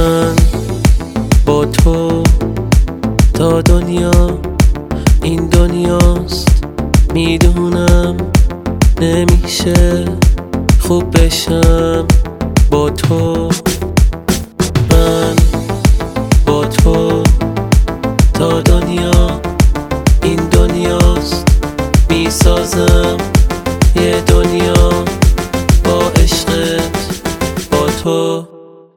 من با تو تا دنیا این دنیاست، میدونم نمیشه خوب بشم با تو. من با تو تا دنیا این دنیاست، میسازم یه دنیا با عشقت با تو.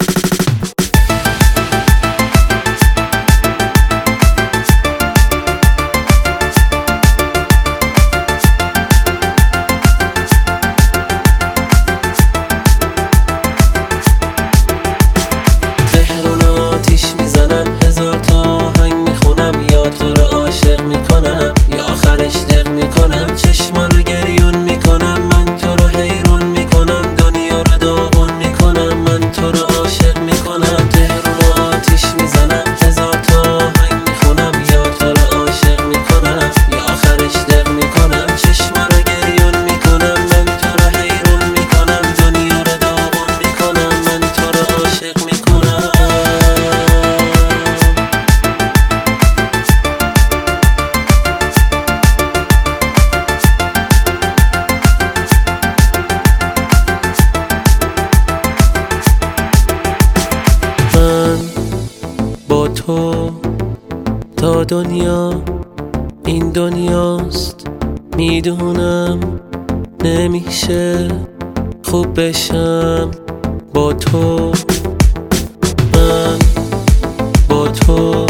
با تو تا دنیا این دنیاست، میدونم نمیشه خوب بشم با تو. من با تو